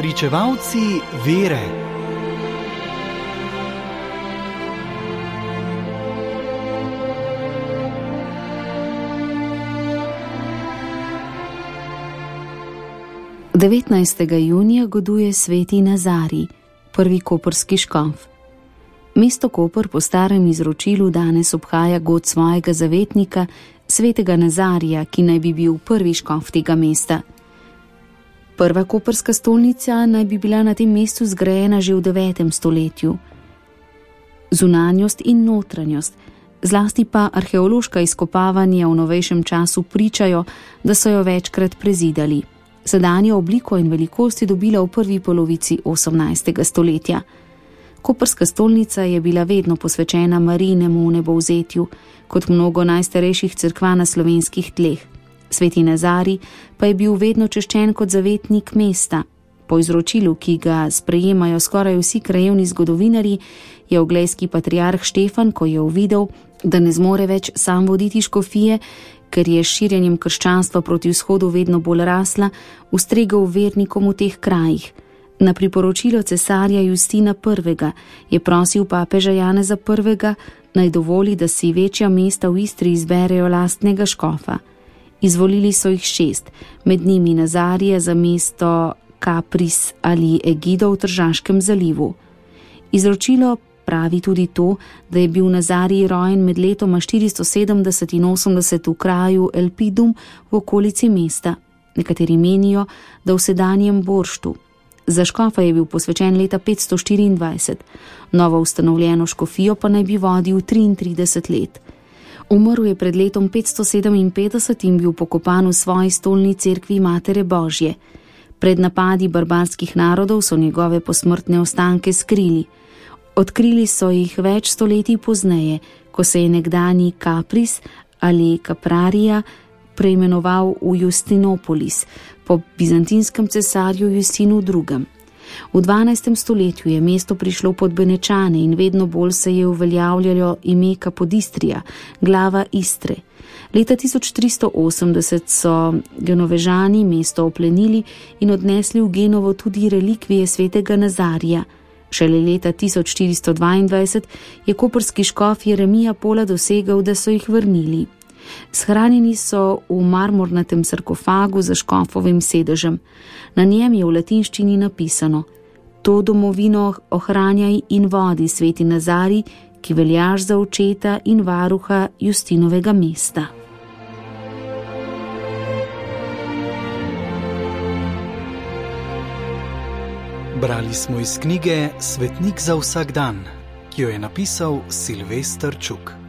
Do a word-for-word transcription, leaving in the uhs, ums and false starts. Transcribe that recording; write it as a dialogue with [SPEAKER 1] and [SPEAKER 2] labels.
[SPEAKER 1] Pričevalci vere.
[SPEAKER 2] devetnajstega junija goduje sveti Nazarij, prvi koprski škof. Mesto Koper po starem izročilu danes obhaja god svojega zavetnika, svetega Nazarija, ki naj bi bil prvi škof tega mesta. Prva koprska stolnica naj bi bila na tem mestu zgrajena že v devetem stoletju. Zunanjost in notranjost, zlasti pa arheološka izkopavanja v novejšem času pričajo, da so jo večkrat prezidali. Sedanjo obliko in velikost je dobila v prvi polovici osemnajstega stoletja. Koprska stolnica je bila vedno posvečena Marijinemu vnebovzetju, kot mnogo najstarejših cerkva na slovenskih tleh. Sveti Nazarij pa je bil vedno češčen kot zavetnik mesta. Po izročilu, ki ga sprejemajo skoraj vsi krajevni zgodovinarji, je oglejski patriarh Štefan, ko je uvidel, da ne zmore več sam voditi škofije, ker je s širjenjem krščanstva proti vzhodu vedno bolj rasla, ustregel vernikom v teh krajih. Na priporočilo cesarja Justina prvega je prosil papeža Janeza prvega, naj dovoli, da si večja mesta v Istri izberejo lastnega škofa. Izvolili so jih šest, med njimi Nazarija za mesto Kapris ali Egido v Tržaškem zalivu. Izročilo pravi tudi to, da je bil Nazarij rojen med letoma štiristo sedemdeset in osemdeset v kraju Elpidum v okolici mesta. Nekateri menijo, da v sedanjem Borštu. Za škofa je bil posvečen leta petsto štiriindvajset, novo ustanovljeno škofijo pa naj bi vodil triintrideset let. Umrl je pred letom petsto sedeminpetdeset in bil pokopan v svoji stolni cerkvi Matere Božje. Pred napadi barbarskih narodov so njegove posmrtne ostanke skrili. Odkrili so jih več stoletij pozneje, ko se je nekdanji Kapris ali Kaprarija preimenoval v Justinopolis po bizantinskem cesarju Justinu drugem. V dvanajstem stoletju je mesto prišlo pod Benečane in vedno bolj se je uveljavljalo ime Kapodistrija, glava Istre. Leta tisoč tristo osemdeset so Genovežani mesto oplenili in odnesli v Genovo tudi relikvije svetega Nazarija. Šele leta tisoč štiristo dvaindvajset je koprski škof Jeremija Pola dosegel, da so jih vrnili. Shranjeni so v marmornatem sarkofagu za škofovim sedežem. Na njem je v latinščini napisano: To domovino ohranjaj in vodi, sveti Nazarij, ki veljaš za očeta in varuha Justinovega mesta.
[SPEAKER 1] Brali smo iz knjige Svetnik za vsak dan, ki jo je napisal Silvester Čuk.